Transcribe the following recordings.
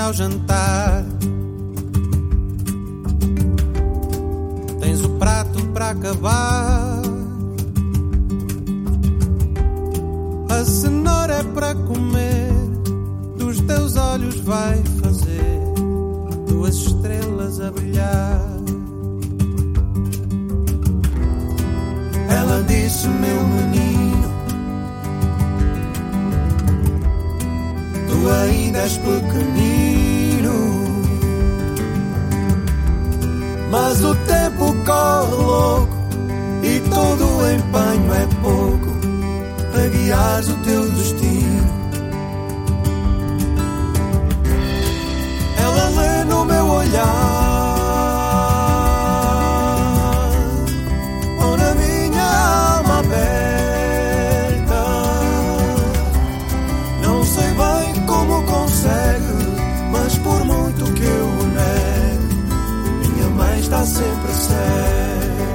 ao jantar. Tens o prato para acabar. A cenoura é para comer. Dos teus olhos vai fazer duas estrelas a brilhar. Ela disse, meu menino, tu ainda és pequenino, mas o tempo corre louco e todo o empenho é pouco para guiares o teu destino. Ela lê no meu olhar ou na minha alma aberta. Não sei bem como consegue, mas por muito que eu o nego, minha mãe está sempre certa.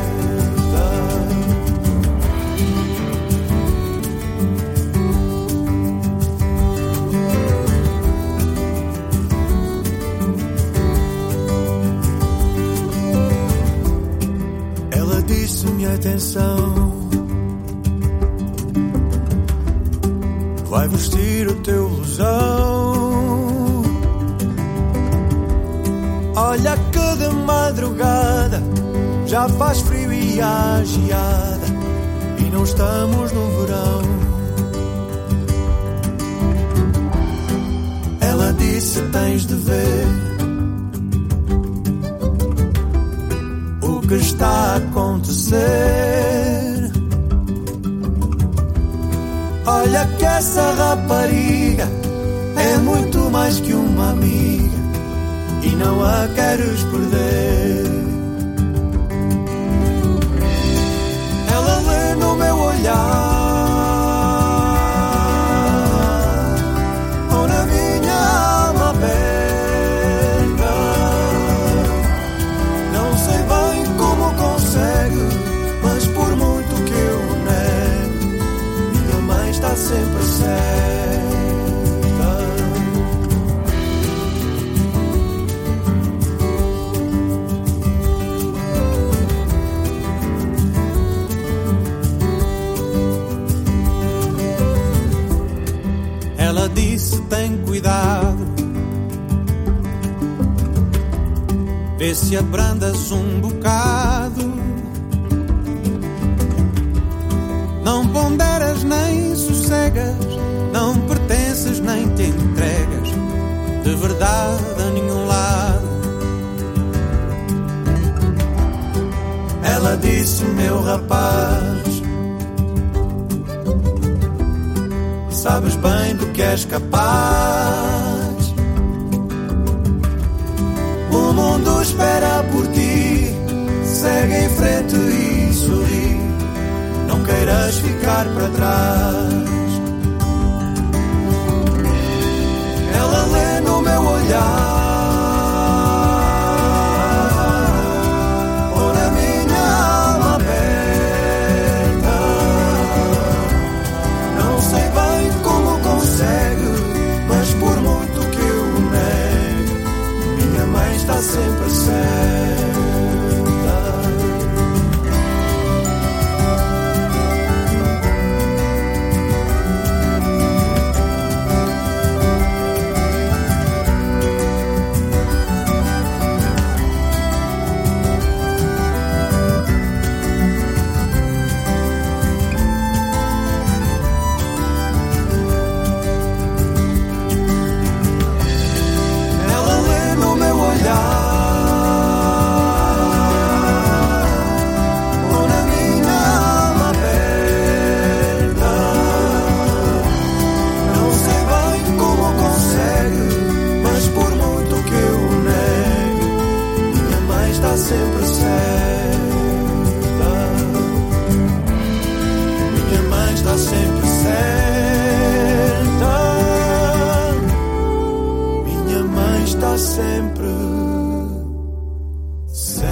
Atenção, vai vestir o teu blusão. Olha que de madrugada já faz frio e há geada, e não estamos no verão. Ela disse, tens de ver o que está a acontecer. Olha que essa rapariga é muito mais que uma amiga e não a queres perder. Ela lê no meu olhar ou na minha alma aberta. Não sei bem como consegue, mas por muito que eu o nego, minha mãe está sempre certa. Ela disse, tem cuidado, vê se abrandas um bocado. Não ponderas nem sossegas, não pertences nem te entregas de verdade a nenhum lado. Ela disse, meu rapaz, sabes bem do que és capaz. O mundo espera por ti, segue em frente e sorri, não queiras ficar para trás. Ela lê no meu olhar ou na minha alma aberta. Não sei bem como consegue, mas por muito que eu o nego, minha mãe está sempre certa. Sempre certa. Minha mãe está sempre certa. Minha mãe está sempre certa.